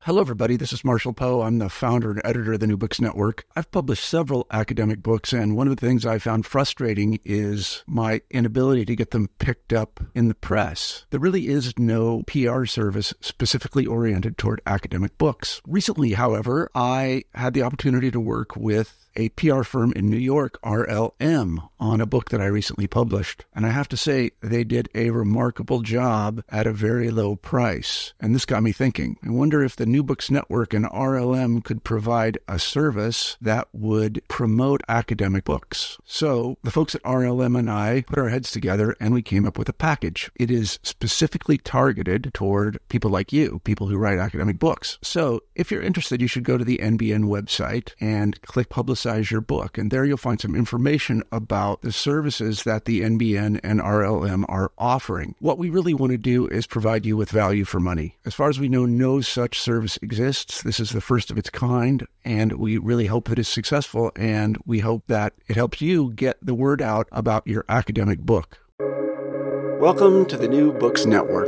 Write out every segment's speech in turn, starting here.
Hello, everybody. This is Marshall Poe. I'm the founder and editor of the New Books Network. I've published several academic books, and one of the things I found frustrating is my inability to get them picked up in the press. There really is no PR service specifically oriented toward academic books. Recently, however, I had the opportunity to work with a PR firm in New York, RLM, on a book that I recently published. And I have to say, they did a remarkable job at a very low price. And this got me thinking. I wonder if the New Books Network and RLM could provide a service that would promote academic books. So the folks at RLM and I put our heads together and we came up with a package. It is specifically targeted toward people like you, people who write academic books. So if you're interested, you should go to the NBN website and click Publicize Your Book. And there you'll find some information about the services that the NBN and RLM are offering. What we really want to do is provide you with value for money. As far as we know, no such service exists. This is the first of its kind, and we really hope that it's successful, and we hope that it helps you get the word out about your academic book. Welcome to the New Books Network.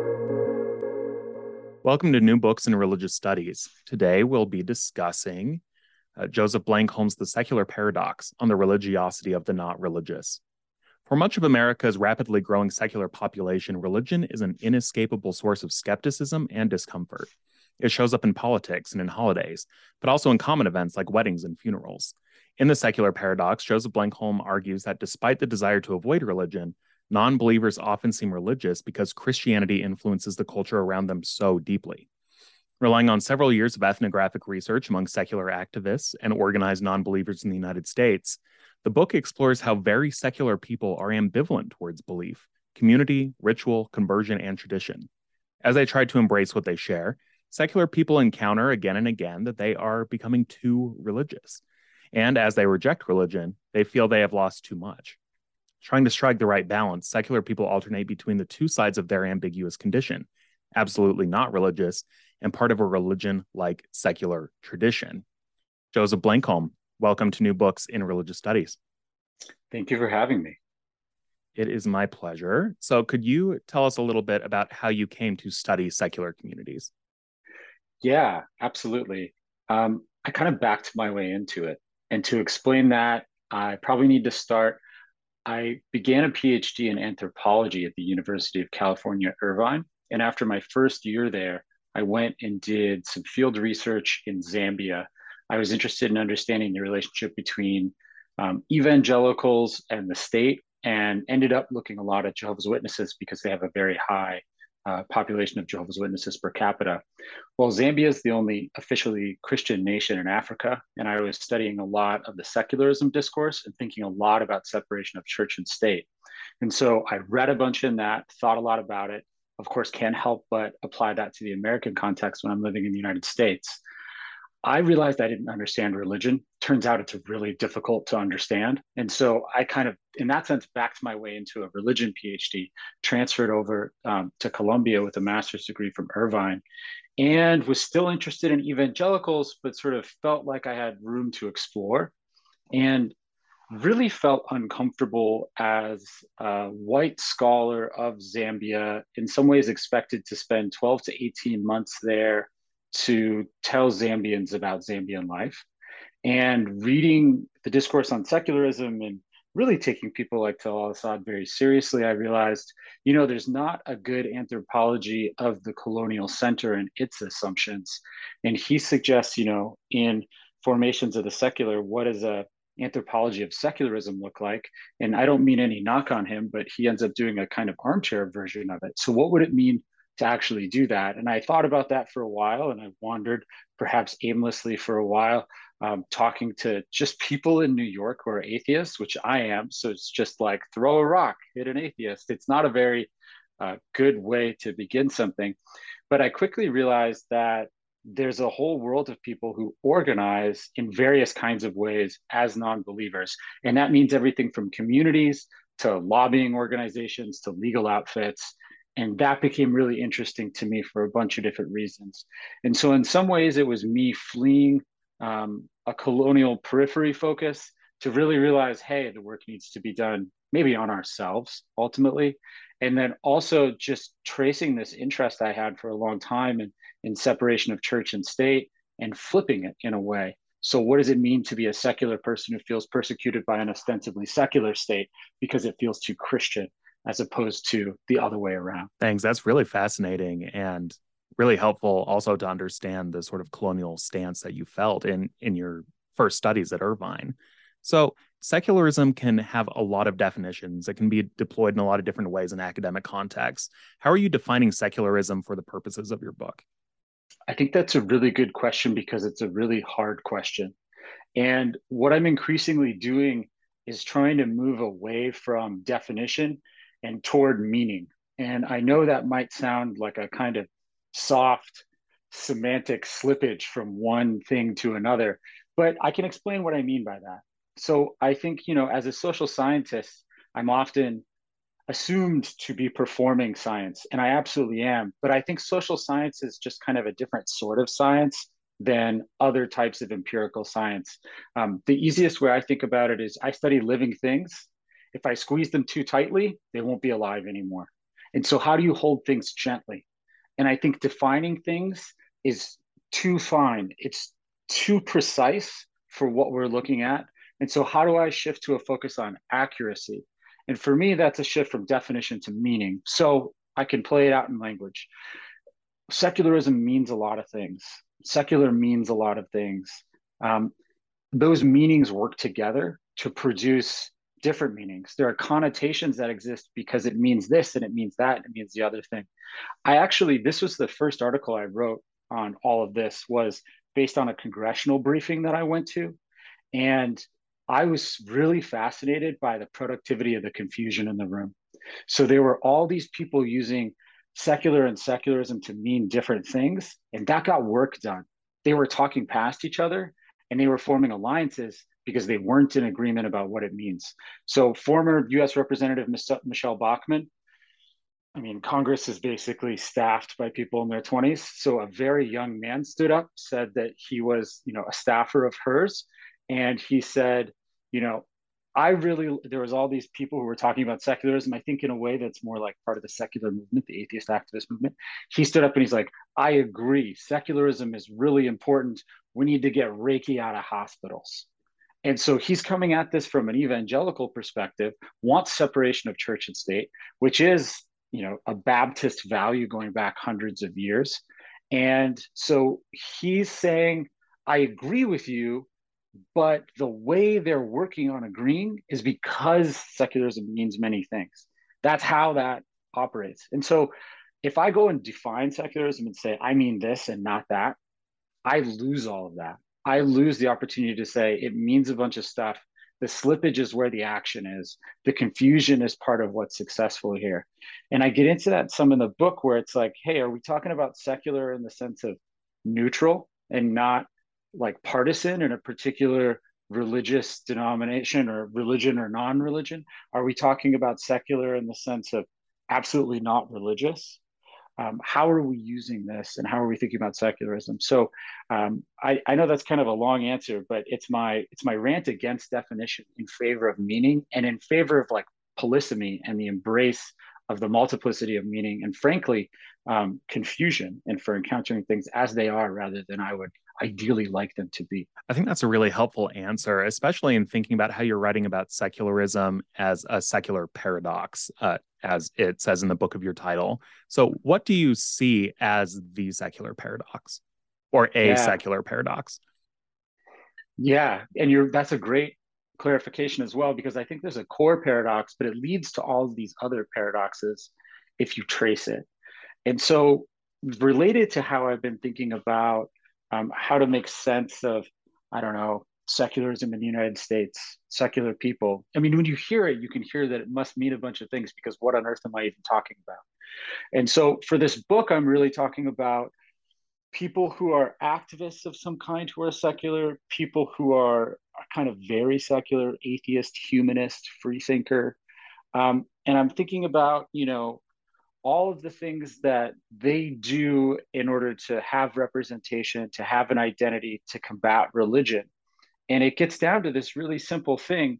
Welcome to New Books in Religious Studies. Today we'll be discussing Joseph Blankholm's The Secular Paradox on the religiosity of the not religious. For much of America's rapidly growing secular population, religion is an inescapable source of skepticism and discomfort. It shows up in politics and in holidays, but also in common events like weddings and funerals. In The Secular Paradox, Joseph Blankholm argues that despite the desire to avoid religion, non-believers often seem religious because Christianity influences the culture around them so deeply. Relying on several years of ethnographic research among secular activists and organized non-believers in the United States, the book explores how very secular people are ambivalent towards belief, community, ritual, conversion, and tradition. As they try to embrace what they share, secular people encounter again and again that they are becoming too religious. And as they reject religion, they feel they have lost too much. Trying to strike the right balance, secular people alternate between the two sides of their ambiguous condition, absolutely not religious, and part of a religion like secular tradition. Joseph Blankholm, welcome to New Books in Religious Studies. Thank you for having me. It is my pleasure. So could you tell us a little bit about how you came to study secular communities? Yeah, absolutely. I kind of backed my way into it. And to explain that, I probably need to start. I began a PhD in anthropology at the University of California, Irvine. And after my first year there, I went and did some field research in Zambia. I was interested in understanding the relationship between evangelicals and the state, and ended up looking a lot at Jehovah's Witnesses because they have a very high population of Jehovah's Witnesses per capita. Well, Zambia is the only officially Christian nation in Africa, and I was studying a lot of the secularism discourse and thinking a lot about separation of church and state. And so I read a bunch in that, thought a lot about it. Of course, can't help but apply that to the American context when I'm living in the United States. I realized I didn't understand religion. Turns out it's really difficult to understand. And so I kind of, in that sense, backed my way into a religion PhD, transferred over to Columbia with a master's degree from Irvine, and was still interested in evangelicals, but sort of felt like I had room to explore. And really felt uncomfortable as a white scholar of Zambia, in some ways expected to spend 12 to 18 months there to tell Zambians about Zambian life. And reading the discourse on secularism and really taking people like Talal Asad very seriously, I realized, there's not a good anthropology of the colonial center and its assumptions. And he suggests, in Formations of the Secular, what is a anthropology of secularism look like? And I don't mean any knock on him, but he ends up doing a kind of armchair version of it. So what would it mean to actually do that? And I thought about that for a while, and I wandered perhaps aimlessly for a while, talking to just people in New York who are atheists, which I am. So it's just like throw a rock, hit an atheist. It's not a very good way to begin something. But I quickly realized that there's a whole world of people who organize in various kinds of ways as non-believers. And that means everything from communities to lobbying organizations to legal outfits. And that became really interesting to me for a bunch of different reasons. And so in some ways, it was me fleeing a colonial periphery focus to really realize, hey, the work needs to be done maybe on ourselves ultimately. And then also just tracing this interest I had for a long time in separation of church and state and flipping it in a way. So what does it mean to be a secular person who feels persecuted by an ostensibly secular state because it feels too Christian, as opposed to the other way around? Thanks. That's really fascinating and really helpful also to understand the sort of colonial stance that you felt in your first studies at Irvine. So secularism can have a lot of definitions. It can be deployed in a lot of different ways in academic contexts. How are you defining secularism for the purposes of your book? I think that's a really good question because it's a really hard question. And what I'm increasingly doing is trying to move away from definition and toward meaning. And I know that might sound like a kind of soft semantic slippage from one thing to another, but I can explain what I mean by that. So I think, as a social scientist, I'm often assumed to be performing science, and I absolutely am. But I think social science is just kind of a different sort of science than other types of empirical science. The easiest way I think about it is I study living things. If I squeeze them too tightly, they won't be alive anymore. And so, how do you hold things gently? And I think defining things is too fine, it's too precise for what we're looking at. And so, how do I shift to a focus on accuracy? And for me, that's a shift from definition to meaning. So I can play it out in language. Secularism means a lot of things. Secular means a lot of things. Um, those meanings work together to produce different meanings. There are connotations that exist because it means this and it means that and it means the other thing. This was the first article I wrote on all of this was based on a congressional briefing that I went to. And I was really fascinated by the productivity of the confusion in the room. So there were all these people using secular and secularism to mean different things, and that got work done. They were talking past each other and they were forming alliances because they weren't in agreement about what it means. So former US Representative Michelle Bachmann, I mean, Congress is basically staffed by people in their 20s. So a very young man stood up, said that he was, a staffer of hers. And he said, you know, there was all these people who were talking about secularism, I think in a way that's more like part of the secular movement, the atheist activist movement. He stood up and he's like, I agree. Secularism is really important. We need to get Reiki out of hospitals. And so he's coming at this from an evangelical perspective, wants separation of church and state, which is, a Baptist value going back hundreds of years. And so he's saying, I agree with you, but the way they're working on agreeing is because secularism means many things. That's how that operates. And so if I go and define secularism and say, I mean this and not that, I lose all of that. I lose the opportunity to say it means a bunch of stuff. The slippage is where the action is. The confusion is part of what's successful here. And I get into that some in the book where it's like, hey, are we talking about secular in the sense of neutral and not like partisan in a particular religious denomination or religion or non-religion? Are we talking about secular in the sense of absolutely not religious? How are we using this and how are we thinking about secularism? So I know that's kind of a long answer, but it's my rant against definition in favor of meaning and in favor of like polysemy and the embrace of the multiplicity of meaning and frankly confusion and for encountering things as they are rather than I would ideally like them to be. I think that's a really helpful answer, especially in thinking about how you're writing about secularism as a secular paradox, as it says in the book of your title. So, what do you see as the secular paradox or a secular paradox? Yeah, and that's a great clarification as well, because I think there's a core paradox, but it leads to all of these other paradoxes if you trace it. And so, related to how I've been thinking about how to make sense of, I don't know, secularism in the United States, secular people. I mean, when you hear it, you can hear that it must mean a bunch of things because what on earth am I even talking about? And so for this book, I'm really talking about people who are activists of some kind who are secular, people who are kind of very secular, atheist, humanist, freethinker. And I'm thinking about, all of the things that they do in order to have representation, to have an identity, to combat religion. And it gets down to this really simple thing.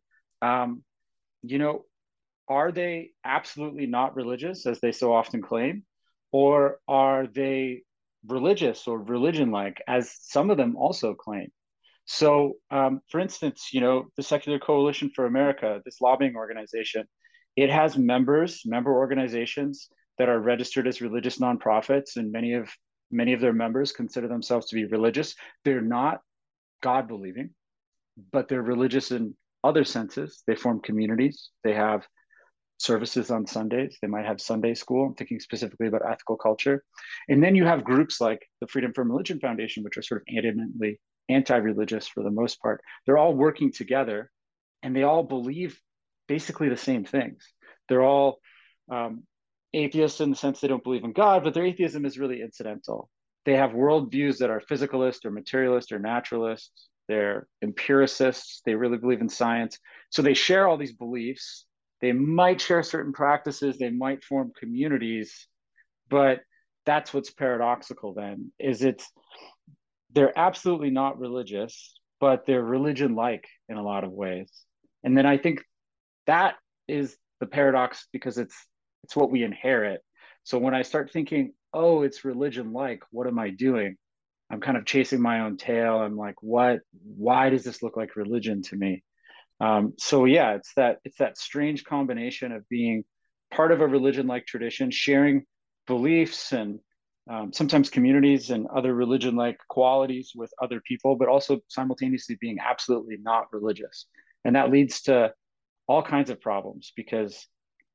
You know, are they absolutely not religious, as they so often claim? Or are they religious or religion-like, as some of them also claim. So, for instance, the Secular Coalition for America, this lobbying organization, it has member organizations that are registered as religious nonprofits, and many of their members consider themselves to be religious. They're not God believing, but they're religious in other senses. They form communities. They have services on Sundays. They might have Sunday school. I'm thinking specifically about ethical culture. And then you have groups like the Freedom from Religion Foundation, which are sort of adamantly anti-religious for the most part. They're all working together, and they all believe basically the same things. They're all atheists in the sense they don't believe in God, but their atheism is really incidental. They have worldviews that are physicalist or materialist or naturalist. They're empiricists. They really believe in science. So they share all these beliefs. They might share certain practices. They might form communities, but that's what's paradoxical then, is they're absolutely not religious, but they're religion-like in a lot of ways. And then I think that is the paradox, because it's what we inherit. So when I start thinking, oh, it's religion-like, what am I doing? I'm kind of chasing my own tail. I'm like, why does this look like religion to me? So yeah, it's that strange combination of being part of a religion-like tradition, sharing beliefs and sometimes communities and other religion-like qualities with other people, but also simultaneously being absolutely not religious. And that leads to all kinds of problems, because,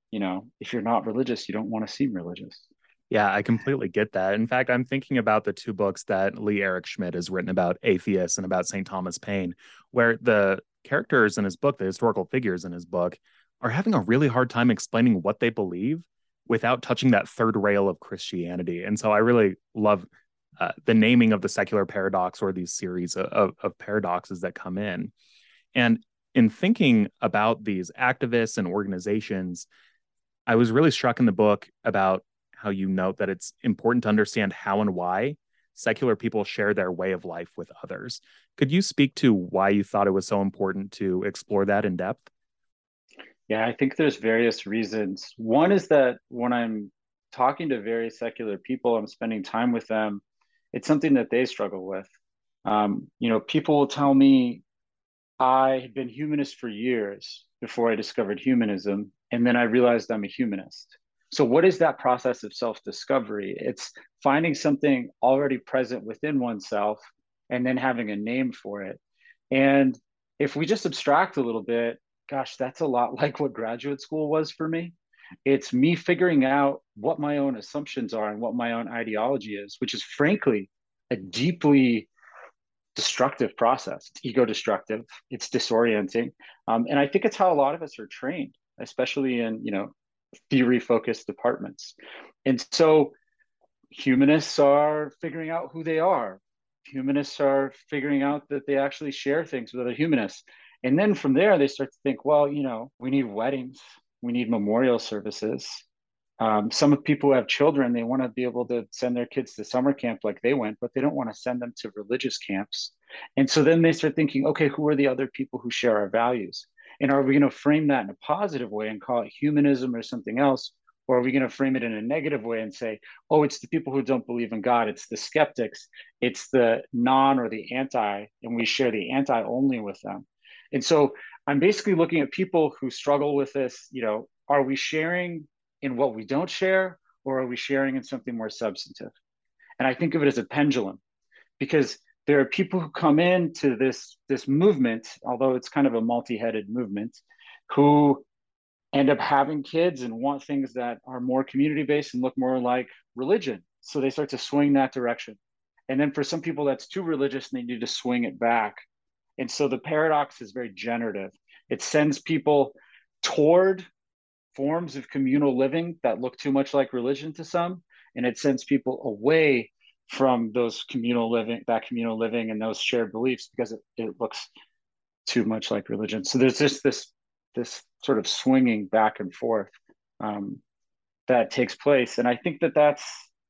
if you're not religious, you don't want to seem religious. Yeah, I completely get that. In fact, I'm thinking about the two books that Lee Eric Schmidt has written about atheists and about St. Thomas Paine, where the characters in his book, the historical figures in his book, are having a really hard time explaining what they believe without touching that third rail of Christianity. And so I really love the naming of the secular paradox, or these series of paradoxes that come in. And in thinking about these activists and organizations, I was really struck in the book about how you note that it's important to understand how and why secular people share their way of life with others. Could you speak to why you thought it was so important to explore that in depth? Yeah, I think there's various reasons. One is that when I'm talking to very secular people, I'm spending time with them, it's something that they struggle with. People will tell me, I had been humanist for years before I discovered humanism, and then I realized I'm a humanist. So, what is that process of self discovery? It's finding something already present within oneself and then having a name for it. And if we just abstract a little bit, gosh, that's a lot like what graduate school was for me. It's me figuring out what my own assumptions are and what my own ideology is, which is frankly a deeply destructive process. It's ego destructive. It's disorienting, and I think it's how a lot of us are trained, especially in theory focused departments. And so humanists are figuring out who they are. Humanists are figuring out that they actually share things with other humanists. And then from there, they start to think, well, we need weddings, we need memorial services. Some of people who have children, they want to be able to send their kids to summer camp like they went, but they don't want to send them to religious camps. And so then they start thinking, okay, who are the other people who share our values? And are we going to frame that in a positive way and call it humanism or something else? Or are we going to frame it in a negative way and say, oh, it's the people who don't believe in God, it's the skeptics, it's the non or the anti, and we share the anti only with them? And so I'm basically looking at people who struggle with this. Are we sharing in what we don't share, or are we sharing in something more substantive? And I think of it as a pendulum, because there are people who come into this movement, although it's kind of a multi-headed movement, who end up having kids and want things that are more community-based and look more like religion. So they start to swing that direction. And then for some people, that's too religious and they need to swing it back. And so the paradox is very generative. It sends people toward forms of communal living that look too much like religion to some, and it sends people away from those communal living and those shared beliefs, because it looks too much like religion. So there's just this sort of swinging back and forth that takes place, and I think that's,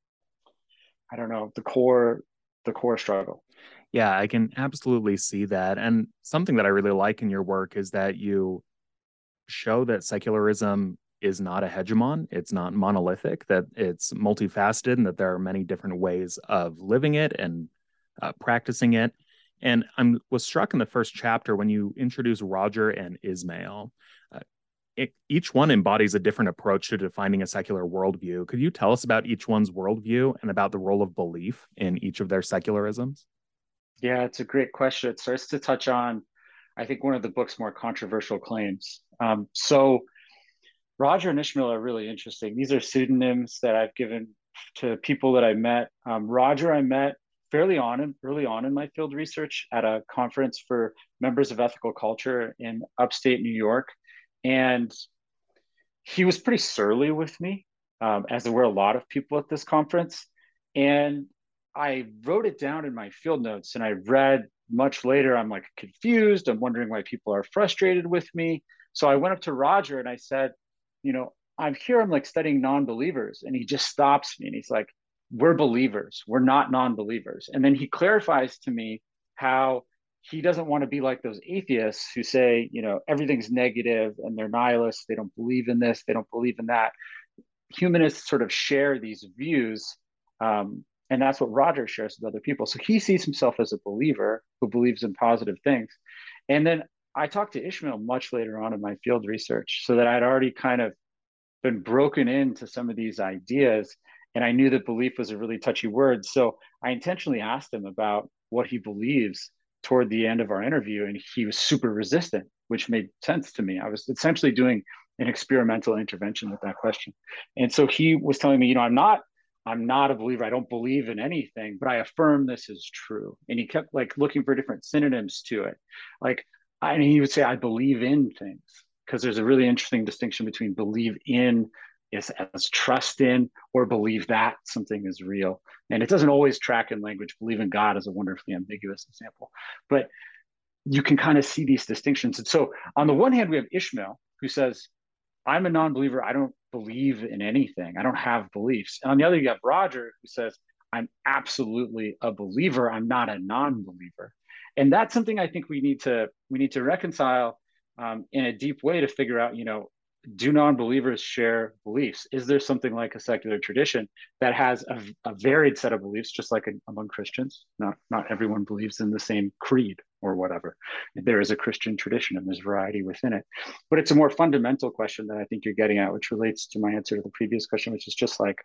I don't know, the core struggle. Yeah, I can absolutely see that. And something that I really like in your work is that you show that secularism is not a hegemon. It's not monolithic, that it's multifaceted, and that there are many different ways of living it and practicing it. And I was struck in the first chapter when you introduce Roger and Ismail. Each one embodies a different approach to defining a secular worldview. Could you tell us about each one's worldview and about the role of belief in each of their secularisms? Yeah, it's a great question. It starts to touch on, I think, one of the book's more controversial claims. So Roger and Ishmael are really interesting. These are pseudonyms that I've given to people that I met. Roger, I met early on in my field research at a conference for members of ethical culture in upstate New York. And he was pretty surly with me, as there were a lot of people at this conference. And I wrote it down in my field notes and I read much later. I'm like confused. I'm wondering why people are frustrated with me. So I went up to Roger and I said, I'm here, I'm like studying non-believers. And he just stops me and he's like, we're believers, we're not non-believers. And then he clarifies to me how he doesn't want to be like those atheists who say, everything's negative and they're nihilists. They don't believe in this, they don't believe in that. Humanists sort of share these views. And that's what Roger shares with other people. So he sees himself as a believer who believes in positive things. And then I talked to Ishmael much later on in my field research, so that I'd already kind of been broken into some of these ideas. And I knew that belief was a really touchy word. So I intentionally asked him about what he believes toward the end of our interview. And he was super resistant, which made sense to me. I was essentially doing an experimental intervention with that question. And so he was telling me, I'm not a believer. I don't believe in anything, but I affirm this is true. And he kept like looking for different synonyms to it. And he would say, I believe in things, because there's a really interesting distinction between believe in as trust in, or believe that something is real. And it doesn't always track in language. Believe in God is a wonderfully ambiguous example, but you can kind of see these distinctions. And so on the one hand, we have Ishmael, who says, I'm a non-believer. I don't believe in anything. I don't have beliefs. And on the other, you have Roger, who says, I'm absolutely a believer. I'm not a non-believer. And that's something I think we need to reconcile in a deep way to figure out, do non-believers share beliefs? Is there something like a secular tradition that has a varied set of beliefs, just like among Christians? Not everyone believes in the same creed or whatever. There is a Christian tradition and there's variety within it. But it's a more fundamental question that I think you're getting at, which relates to my answer to the previous question, which is just like,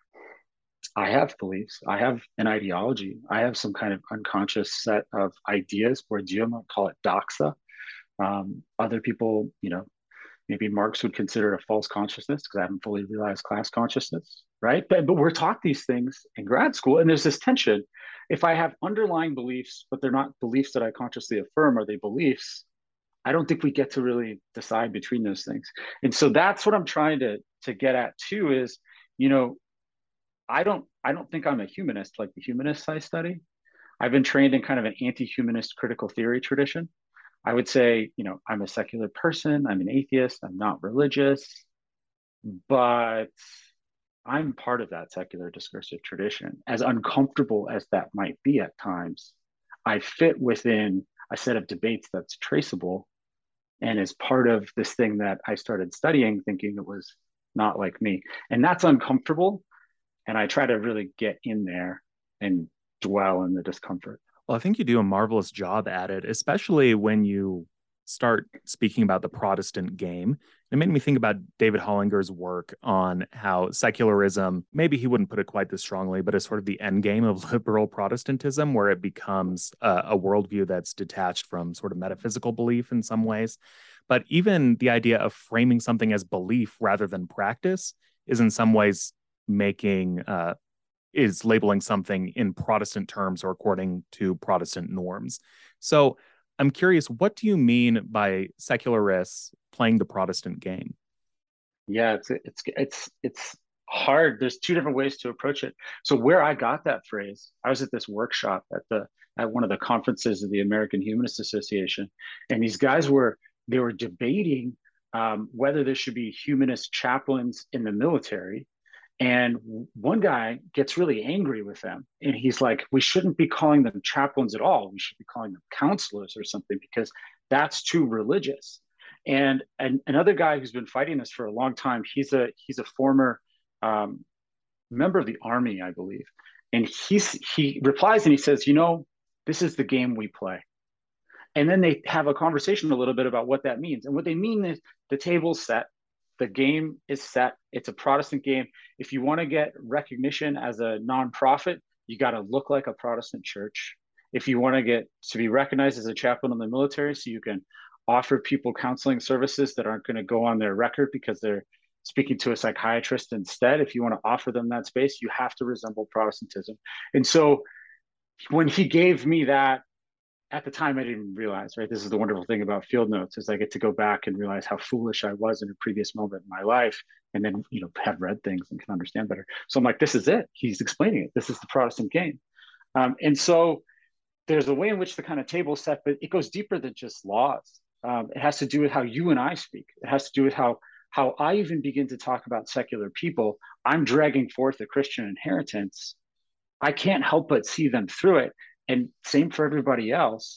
I have beliefs. I have an ideology. I have some kind of unconscious set of ideas. Bourdieu might call it doxa. Other people, maybe Marx would consider it a false consciousness because I haven't fully realized class consciousness, right? But we're taught these things in grad school, and there's this tension. If I have underlying beliefs, but they're not beliefs that I consciously affirm, are they beliefs? I don't think we get to really decide between those things. And so that's what I'm trying to get at too is, I don't think I'm a humanist like the humanists I study. I've been trained in kind of an anti-humanist critical theory tradition. I would say, I'm a secular person, I'm an atheist, I'm not religious, but I'm part of that secular discursive tradition. As uncomfortable as that might be at times, I fit within a set of debates that's traceable and is part of this thing that I started studying thinking it was not like me. And that's uncomfortable. And I try to really get in there and dwell in the discomfort. Well, I think you do a marvelous job at it, especially when you start speaking about the Protestant game. It made me think about David Hollinger's work on how secularism, maybe he wouldn't put it quite this strongly, but is sort of the end game of liberal Protestantism, where it becomes a worldview that's detached from sort of metaphysical belief in some ways. But even the idea of framing something as belief rather than practice is in some ways is labeling something in Protestant terms or according to Protestant norms. So I'm curious, what do you mean by secularists playing the Protestant game? Yeah, it's hard. There's two different ways to approach it. So where I got that phrase, I was at this workshop at one of the conferences of the American Humanist Association, and these guys were debating whether there should be humanist chaplains in the military. And one guy gets really angry with them. And he's like, we shouldn't be calling them chaplains at all. We should be calling them counselors or something because that's too religious. And another guy who's been fighting this for a long time, he's a former um, member of the army, I believe. And he replies and he says, this is the game we play. And then they have a conversation a little bit about what that means. And what they mean is the table's set, the game is set. It's a Protestant game. If you want to get recognition as a nonprofit, you got to look like a Protestant church. If you want to get to be recognized as a chaplain in the military, so you can offer people counseling services that aren't going to go on their record because they're speaking to a psychiatrist instead. If you want to offer them that space, you have to resemble Protestantism. And so when he gave me that, at the time, I didn't realize, right? This is the wonderful thing about field notes is I get to go back and realize how foolish I was in a previous moment in my life, and then, have read things and can understand better. So I'm like, this is it. He's explaining it. This is the Protestant game. And so there's a way in which the kind of table set, but it goes deeper than just laws. It has to do with how you and I speak. It has to do with how I even begin to talk about secular people. I'm dragging forth a Christian inheritance. I can't help but see them through it. And same for everybody else.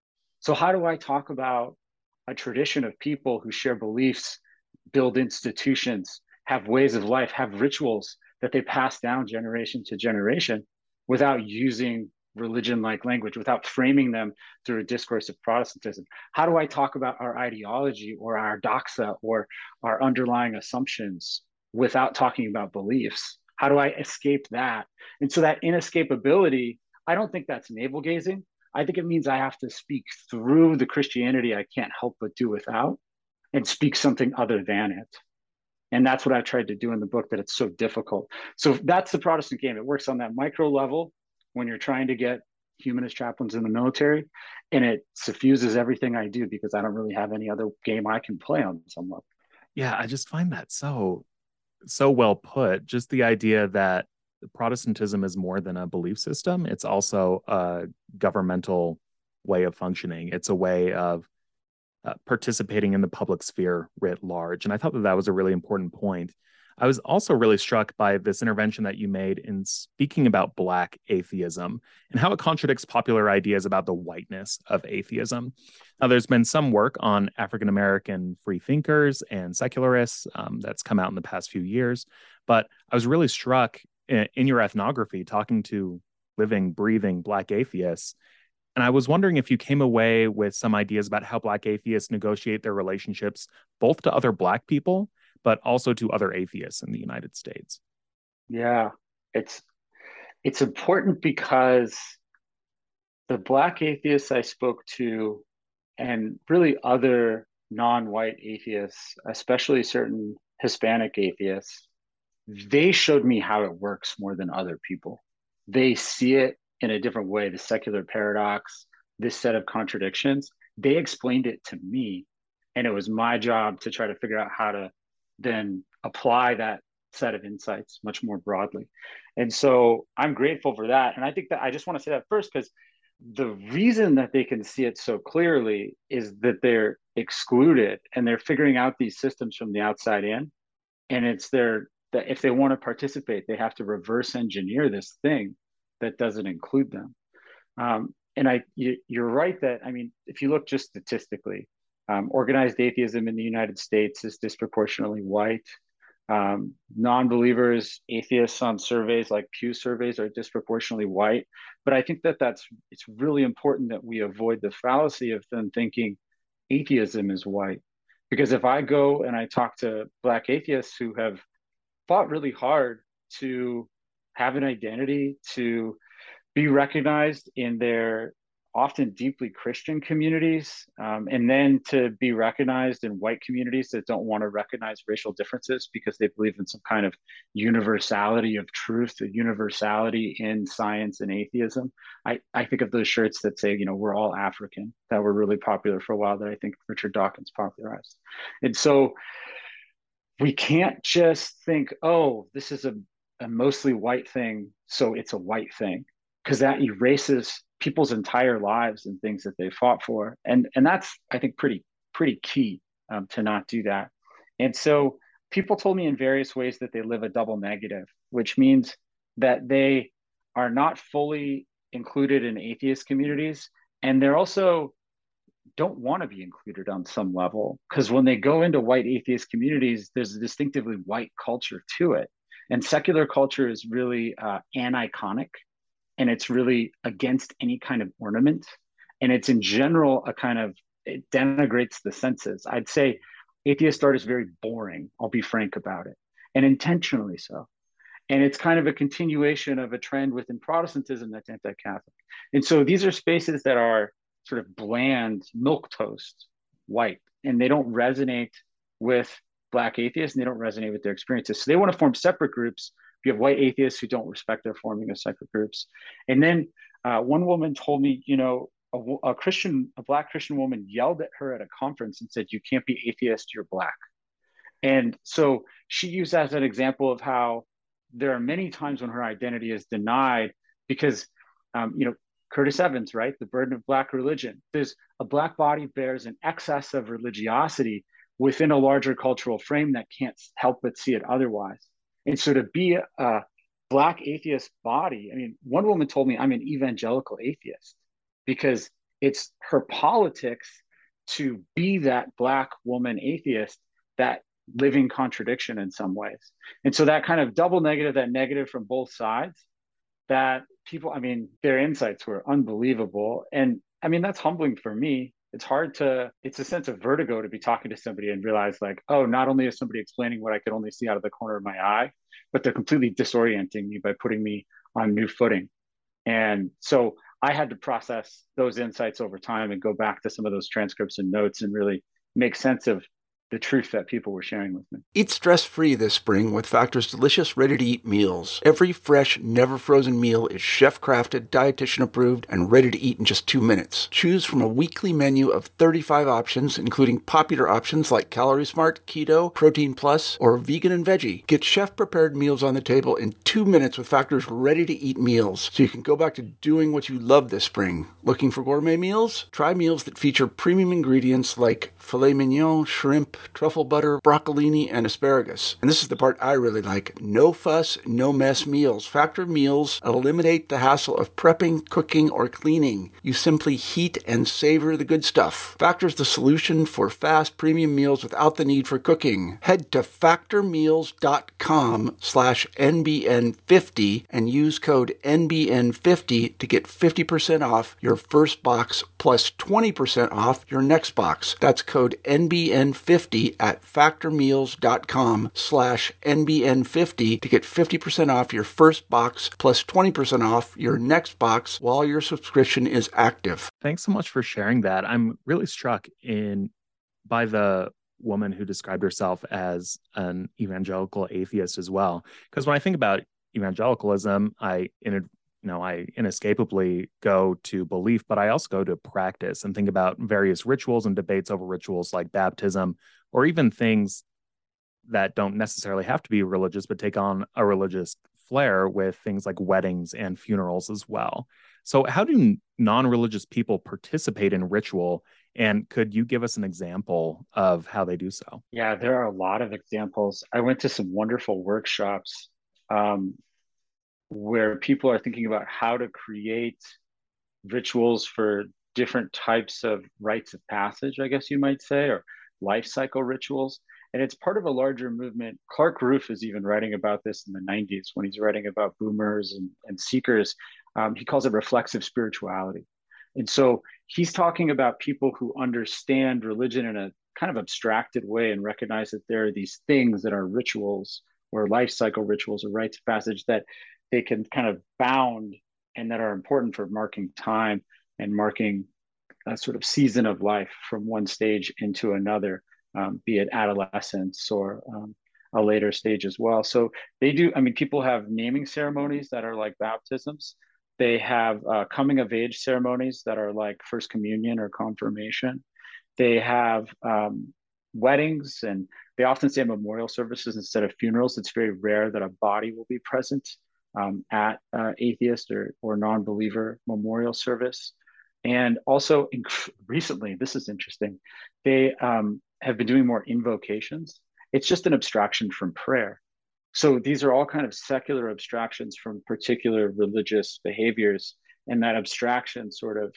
So how do I talk about a tradition of people who share beliefs, build institutions, have ways of life, have rituals that they pass down generation to generation without using religion-like language, without framing them through a discourse of Protestantism? How do I talk about our ideology or our doxa or our underlying assumptions without talking about beliefs? How do I escape that? And so that inescapability, I don't think that's navel gazing. I think it means I have to speak through the Christianity I can't help but do without and speak something other than it. And that's what I tried to do in the book, that it's so difficult. So that's the Protestant game. It works on that micro level when you're trying to get humanist chaplains in the military, and it suffuses everything I do because I don't really have any other game I can play on some level. Yeah, I just find that so well put. Just the idea that Protestantism is more than a belief system. It's also a governmental way of functioning. It's a way of participating in the public sphere writ large. And I thought that that was a really important point. I was also really struck by this intervention that you made in speaking about Black atheism and how it contradicts popular ideas about the whiteness of atheism. Now, there's been some work on African American free thinkers and secularists that's come out in the past few years, but I was really struck in your ethnography talking to living, breathing Black atheists. And I was wondering if you came away with some ideas about how Black atheists negotiate their relationships both to other Black people, but also to other atheists in the United States. Yeah, it's important because the Black atheists I spoke to, and really other non-white atheists, especially certain Hispanic atheists, they showed me how it works more than other people. They see it in a different way, the secular paradox, this set of contradictions. They explained it to me, and it was my job to try to figure out how to then apply that set of insights much more broadly. And so I'm grateful for that. And I think that I just want to say that first, because the reason that they can see it so clearly is that they're excluded and they're figuring out these systems from the outside in. And it's their, that if they want to participate, they have to reverse engineer this thing that doesn't include them. And you're right that, I mean, if you look just statistically, organized atheism in the United States is disproportionately white. Non-believers, atheists on surveys like Pew surveys are disproportionately white. But I think that it's really important that we avoid the fallacy of them thinking atheism is white. Because if I go and I talk to Black atheists who have fought really hard to have an identity, to be recognized in their often deeply Christian communities, and then to be recognized in white communities that don't want to recognize racial differences because they believe in some kind of universality of truth, a universality in science and atheism. I think of those shirts that say, we're all African, that were really popular for a while, that I think Richard Dawkins popularized. And so we can't just think, oh, this is a mostly white thing, so it's a white thing, because that erases people's entire lives and things that they fought for. And that's, I think, pretty key to not do that. And so people told me in various ways that they live a double negative, which means that they are not fully included in atheist communities. And they're also don't want to be included on some level, because when they go into white atheist communities, there's a distinctively white culture to it. And secular culture is really aniconic, and it's really against any kind of ornament. And it's in general a kind of, it denigrates the senses. I'd say atheist art is very boring. I'll be frank about it, and intentionally so. And it's kind of a continuation of a trend within Protestantism that's anti-Catholic. And so these are spaces that are sort of bland, milk toast, white, and they don't resonate with Black atheists, and they don't resonate with their experiences. So they want to form separate groups. You have white atheists who don't respect their forming of separate groups. And then one woman told me, a Black Christian woman yelled at her at a conference and said, "You can't be atheist, you're Black." And so she used that as an example of how there are many times when her identity is denied because, Curtis Evans, right? The burden of Black religion. There's a Black body bears an excess of religiosity within a larger cultural frame that can't help but see it otherwise. And so to be a Black atheist body, I mean, one woman told me I'm an evangelical atheist because it's her politics to be that Black woman atheist, that living contradiction in some ways. And so that kind of double negative, that negative from both sides, that people, I mean, their insights were unbelievable. And I mean, that's humbling for me. It's a sense of vertigo to be talking to somebody and realize, like, oh, not only is somebody explaining what I could only see out of the corner of my eye, but they're completely disorienting me by putting me on new footing. And so I had to process those insights over time and go back to some of those transcripts and notes and really make sense of the truth that people were sharing with me. Eat stress-free this spring with Factor's delicious ready-to-eat meals. Every fresh, never-frozen meal is chef-crafted, dietitian-approved, and ready to eat in just 2 minutes. Choose from a weekly menu of 35 options, including popular options like Calorie Smart, Keto, Protein Plus, or Vegan and Veggie. Get chef-prepared meals on the table in 2 minutes with Factor's ready-to-eat meals, so you can go back to doing what you love this spring. Looking for gourmet meals? Try meals that feature premium ingredients like filet mignon, shrimp, truffle butter, broccolini, and asparagus. And this is the part I really like. No fuss, no mess meals. Factor meals eliminate the hassle of prepping, cooking, or cleaning. You simply heat and savor the good stuff. Factor's the solution for fast premium meals without the need for cooking. Head to factormeals.com/NBN50 and use code NBN50 to get 50% off your first box plus 20% off your next box. That's code NBN50 at factormeals.com/NBN50 to get 50% off your first box plus 20% off your next box while your subscription is active. Thanks so much for sharing that. I'm really struck by the woman who described herself as an evangelical atheist as well. Because when I think about evangelicalism, I inescapably go to belief, but I also go to practice and think about various rituals and debates over rituals like baptism, or even things that don't necessarily have to be religious, but take on a religious flair with things like weddings and funerals as well. So how do non-religious people participate in ritual? And could you give us an example of how they do so? Yeah, there are a lot of examples. I went to some wonderful workshops where people are thinking about how to create rituals for different types of rites of passage, I guess you might say, or life cycle rituals. And it's part of a larger movement. Clark Ruth is even writing about this in the 90s when he's writing about boomers and seekers. He calls it reflexive spirituality. And so he's talking about people who understand religion in a kind of abstracted way and recognize that there are these things that are rituals or life cycle rituals or rites of passage that they can kind of bound and that are important for marking time and marking a sort of season of life from one stage into another, be it adolescence or a later stage as well. So they do, I mean, people have naming ceremonies that are like baptisms. They have coming of age ceremonies that are like first communion or confirmation. They have weddings, and they often say memorial services instead of funerals. It's very rare that a body will be present at atheist or non-believer memorial service. And also recently, this is interesting, they have been doing more invocations. It's just an abstraction from prayer. So these are all kind of secular abstractions from particular religious behaviors. And that abstraction sort of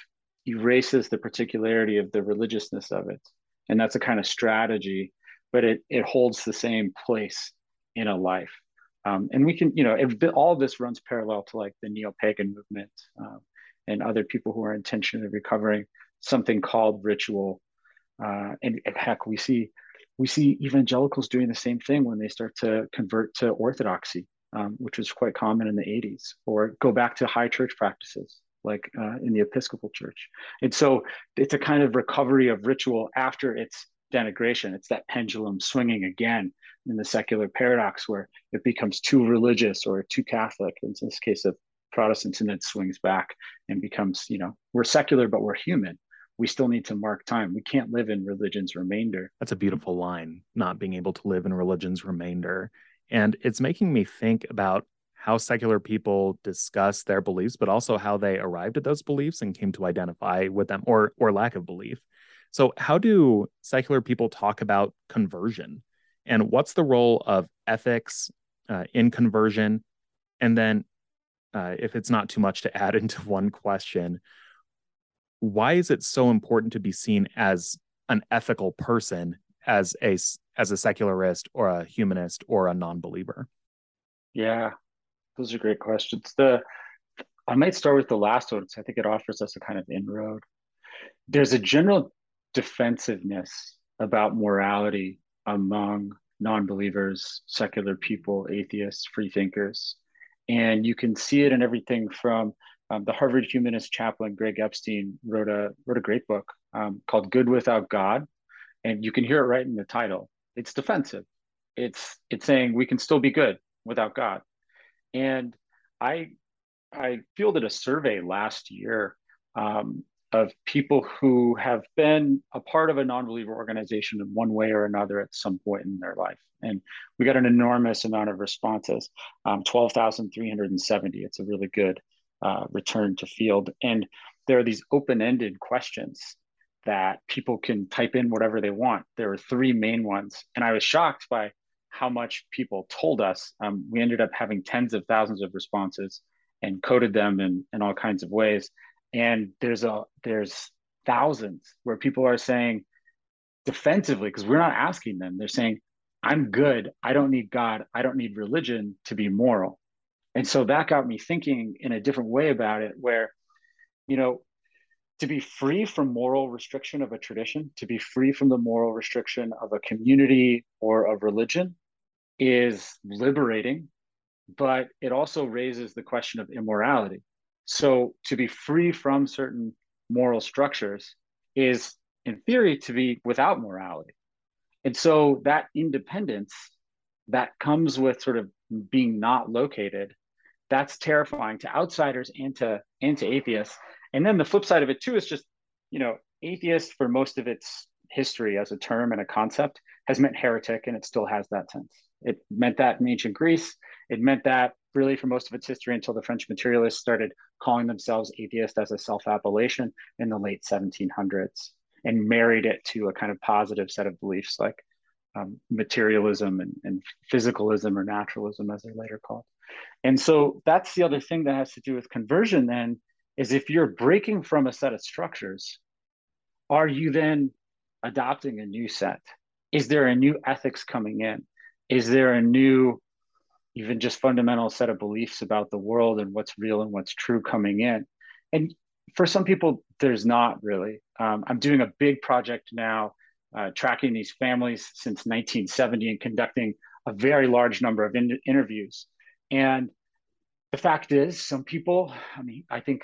erases the particularity of the religiousness of it. And that's a kind of strategy, but it holds the same place in a life. And we can, all of this runs parallel to like the neo-pagan movement, and other people who are intentionally recovering something called ritual. And heck, we see evangelicals doing the same thing when they start to convert to orthodoxy, which was quite common in the 80s, or go back to high church practices like in the Episcopal Church. And so it's a kind of recovery of ritual after its denigration. It's that pendulum swinging again in the secular paradox where it becomes too religious or too Catholic. In this case of Protestants, and then swings back and becomes, we're secular, but we're human. We still need to mark time. We can't live in religion's remainder. That's a beautiful line, not being able to live in religion's remainder. And it's making me think about how secular people discuss their beliefs, but also how they arrived at those beliefs and came to identify with them, or lack of belief. So how do secular people talk about conversion? And what's the role of ethics in conversion? And then if it's not too much to add into one question, why is it so important to be seen as an ethical person as a secularist or a humanist or a non-believer? Yeah, those are great questions. I might start with the last one, because I think it offers us a kind of inroad. There's a general defensiveness about morality among non-believers, secular people, atheists, free thinkers. And you can see it in everything from the Harvard humanist chaplain Greg Epstein wrote a great book called Good Without God. And you can hear it right in the title. It's defensive. It's saying we can still be good without God. And I fielded a survey last year of people who have been a part of a non-believer organization in one way or another at some point in their life. And we got an enormous amount of responses, 12,370. It's a really good return to field. And there are these open-ended questions that people can type in whatever they want. There were three main ones. And I was shocked by how much people told us. We ended up having tens of thousands of responses and coded them in all kinds of ways. And there's thousands where people are saying defensively, because we're not asking them, they're saying, I'm good. I don't need God. I don't need religion to be moral. And so that got me thinking in a different way about it, where, to be free from moral restriction of a tradition, to be free from the moral restriction of a community or of religion is liberating, but it also raises the question of immorality. So to be free from certain moral structures is, in theory, to be without morality. And so that independence that comes with sort of being not located, that's terrifying to outsiders and to atheists. And then the flip side of it too is just, atheist for most of its history as a term and a concept has meant heretic, and it still has that sense. It meant that in ancient Greece. It meant that really for most of its history until the French materialists started calling themselves atheist as a self-appellation in the late 1700s and married it to a kind of positive set of beliefs like materialism and physicalism or naturalism, as they're later called. And so that's the other thing that has to do with conversion then, is if you're breaking from a set of structures, are you then adopting a new set? Is there a new ethics coming in? Is there a new, even just fundamental set of beliefs about the world and what's real and what's true coming in? And for some people, there's not really. I'm doing a big project now, tracking these families since 1970 and conducting a very large number of interviews. And the fact is, some people, I think,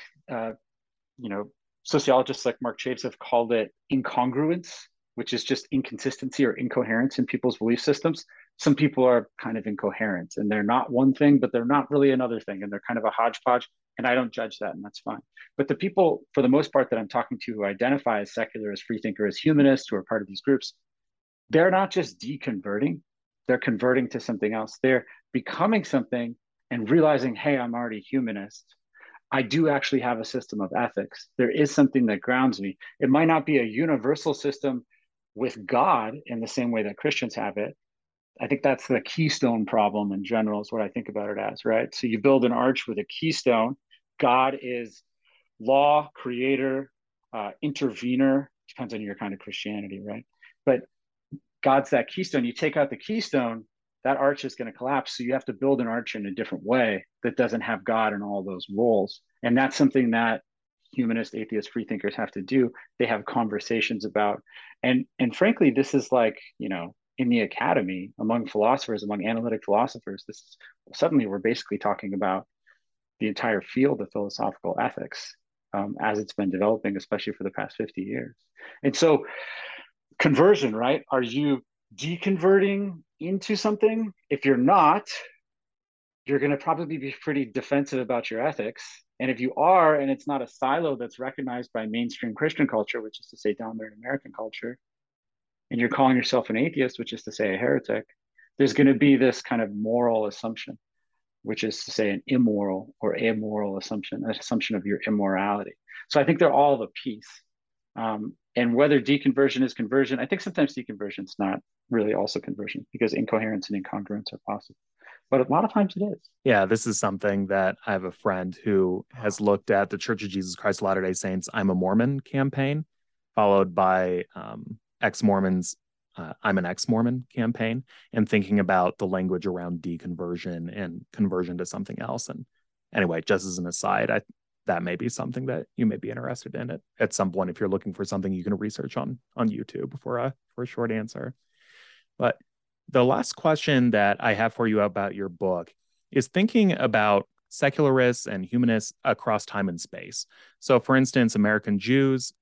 sociologists like Mark Chaves have called it incongruence, which is just inconsistency or incoherence in people's belief systems. Some people are kind of incoherent and they're not one thing, but they're not really another thing. And they're kind of a hodgepodge. And I don't judge that, and that's fine. But the people, for the most part, that I'm talking to who identify as secular, as freethinker, as humanist, who are part of these groups, they're not just deconverting, they're converting to something else. They're becoming something and realizing, hey, I'm already humanist. I do actually have a system of ethics. There is something that grounds me. It might not be a universal system with God in the same way that Christians have it. I think that's the keystone problem in general, is what I think about it as, right? So you build an arch with a keystone. God is law, creator, intervener. Depends on your kind of Christianity, right? But God's that keystone. You take out the keystone, that arch is going to collapse. So you have to build an arch in a different way that doesn't have God in all those roles. And that's something that humanist, atheist, free thinkers have to do. They have conversations about. And frankly, this is like, in the academy, among philosophers, among analytic philosophers, this is suddenly we're basically talking about the entire field of philosophical ethics as it's been developing, especially for the past 50 years. And so conversion, right? Are you deconverting into something? If you're not, you're going to probably be pretty defensive about your ethics. And if you are, and it's not a silo that's recognized by mainstream Christian culture, which is to say down there in American culture, and you're calling yourself an atheist, which is to say a heretic, there's going to be this kind of moral assumption, which is to say an immoral or amoral assumption, an assumption of your immorality. So I think they're all of a piece. And whether deconversion is conversion, I think sometimes deconversion is not really also conversion because incoherence and incongruence are possible. But a lot of times it is. Yeah, this is something that I have a friend who has looked at the Church of Jesus Christ of Latter-day Saints I'm a Mormon campaign, followed by ex-Mormons I'm an ex-Mormon campaign, and thinking about the language around deconversion and conversion to something else. And anyway, just as an aside, that may be something that you may be interested in at some point if you're looking for something you can research on YouTube for a short answer. But the last question that I have for you about your book is thinking about secularists and humanists across time and space. So, for instance, American Jews,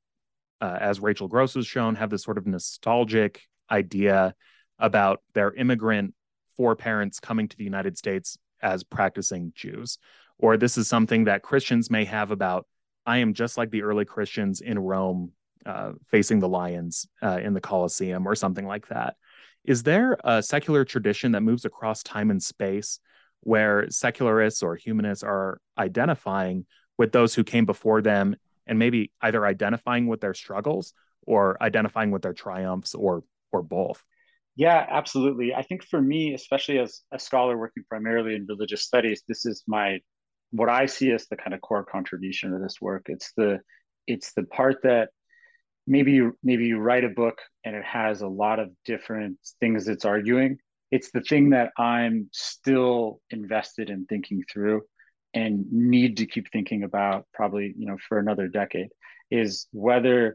as Rachel Gross has shown, have this sort of nostalgic idea about their immigrant foreparents coming to the United States as practicing Jews. Or this is something that Christians may have about, I am just like the early Christians in Rome, facing the lions in the Colosseum or something like that. Is there a secular tradition that moves across time and space where secularists or humanists are identifying with those who came before them and maybe either identifying with their struggles or identifying with their triumphs or both? Yeah, absolutely. I think for me, especially as a scholar working primarily in religious studies, this is what I see as the kind of core contribution of this work. It's the part that maybe you write a book and it has a lot of different things it's arguing. It's the thing that I'm still invested in thinking through and need to keep thinking about probably, for another decade, is whether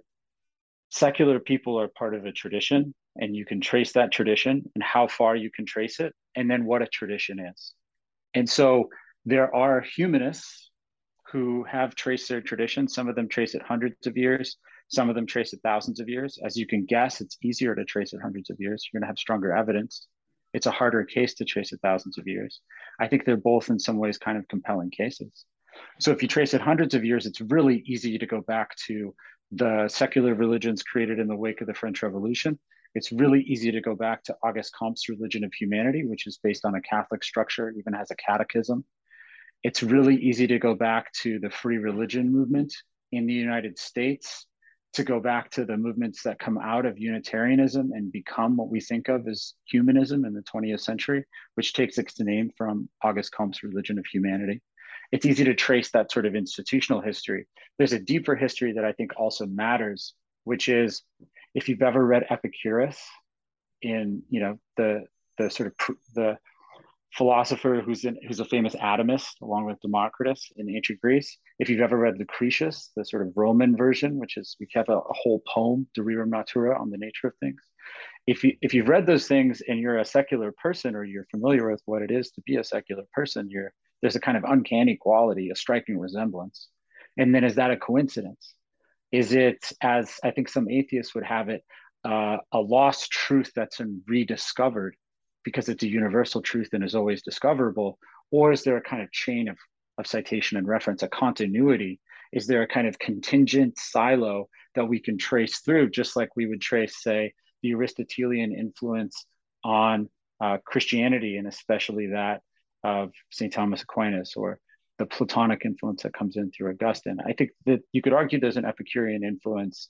secular people are part of a tradition and you can trace that tradition and how far you can trace it, and then what a tradition is. And so there are humanists who have traced their tradition. Some of them trace it hundreds of years. Some of them trace it thousands of years. As you can guess, it's easier to trace it hundreds of years. You're going to have stronger evidence. It's a harder case to trace it thousands of years. I think they're both in some ways kind of compelling cases. So if you trace it hundreds of years, it's really easy to go back to the secular religions created in the wake of the French Revolution. It's really easy to go back to Auguste Comte's Religion of Humanity, which is based on a Catholic structure, even has a catechism. It's really easy to go back to the free religion movement in the United States, to go back to the movements that come out of Unitarianism and become what we think of as humanism in the 20th century, which takes its name from Auguste Comte's Religion of Humanity. It's easy to trace that sort of institutional history. There's a deeper history that I think also matters, which is if you've ever read Epicurus in, the sort of the philosopher who's a famous atomist along with Democritus in ancient Greece. If you've ever read Lucretius, the sort of Roman version, which is we have a whole poem, De Rerum Natura, on the nature of things. If you've read those things and you're a secular person or you're familiar with what it is to be a secular person, there's a kind of uncanny quality, a striking resemblance. And then is that a coincidence? Is it, as I think some atheists would have it, a lost truth that's been rediscovered because it's a universal truth and is always discoverable? Or is there a kind of chain of citation and reference, a continuity? Is there a kind of contingent silo that we can trace through, just like we would trace, say, the Aristotelian influence on Christianity, and especially that of St. Thomas Aquinas, or the Platonic influence that comes in through Augustine? I think that you could argue there's an Epicurean influence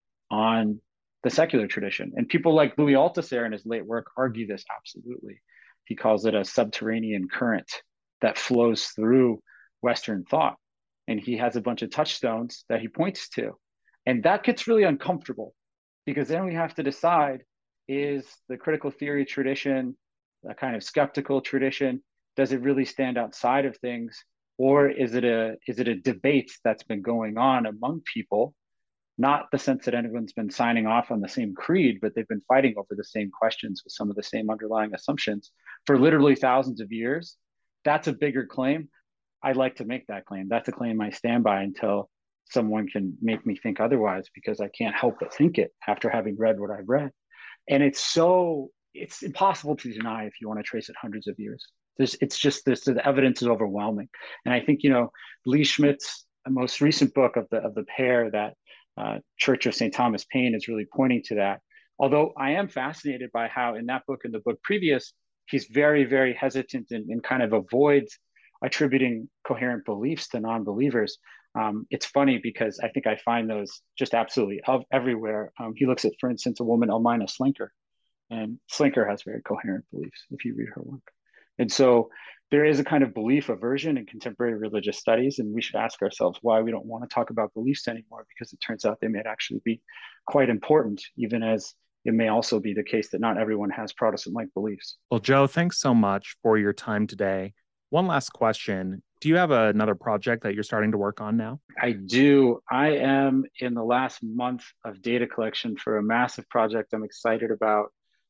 on the secular tradition. And people like Louis Althusser in his late work argue this absolutely. He calls it a subterranean current that flows through Western thought. And he has a bunch of touchstones that he points to. And that gets really uncomfortable because then we have to decide, is the critical theory tradition a kind of skeptical tradition? Does it really stand outside of things? Or is it a debate that's been going on among people? Not the sense that anyone's been signing off on the same creed, but they've been fighting over the same questions with some of the same underlying assumptions for literally thousands of years. That's a bigger claim. I'd like to make that claim. That's a claim I stand by until someone can make me think otherwise, because I can't help but think it after having read what I've read. And it's impossible to deny if you want to trace it hundreds of years. It's just this, the evidence is overwhelming. And I think, Lee Schmidt's most recent book of the pair, that Church of St. Thomas Paine, is really pointing to that. Although I am fascinated by how in that book and the book previous, he's very, very hesitant and kind of avoids attributing coherent beliefs to non-believers. It's funny because I think I find those just absolutely everywhere. He looks at, for instance, a woman, Elmina Slinker, and Slinker has very coherent beliefs if you read her work. And so there is a kind of belief aversion in contemporary religious studies, and we should ask ourselves why we don't want to talk about beliefs anymore, because it turns out they may actually be quite important, even as it may also be the case that not everyone has Protestant-like beliefs. Well, Joe, thanks so much for your time today. One last question. Do you have another project that you're starting to work on now? I do. I am in the last month of data collection for a massive project I'm excited about.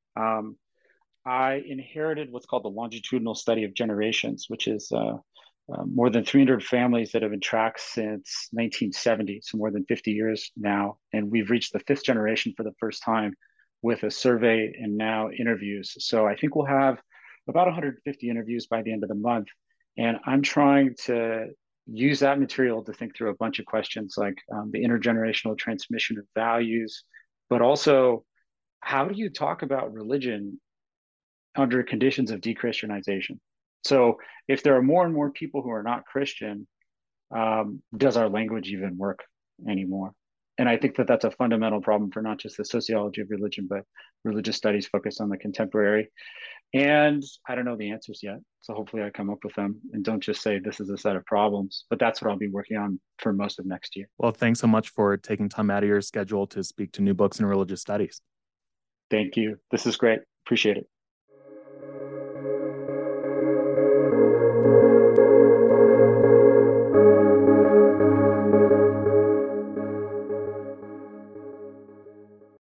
I inherited what's called the longitudinal study of generations, which is more than 300 families that have been tracked since 1970, so more than 50 years now. And we've reached the fifth generation for the first time with a survey and now interviews. So I think we'll have about 150 interviews by the end of the month. And I'm trying to use that material to think through a bunch of questions like the intergenerational transmission of values, but also how do you talk about religion under conditions of de-Christianization? So if there are more and more people who are not Christian, does our language even work anymore? And I think that that's a fundamental problem for not just the sociology of religion, but religious studies focused on the contemporary. And I don't know the answers yet. So hopefully I come up with them and don't just say this is a set of problems, but that's what I'll be working on for most of next year. Well, thanks so much for taking time out of your schedule to speak to New Books in Religious Studies. Thank you. This is great. Appreciate it.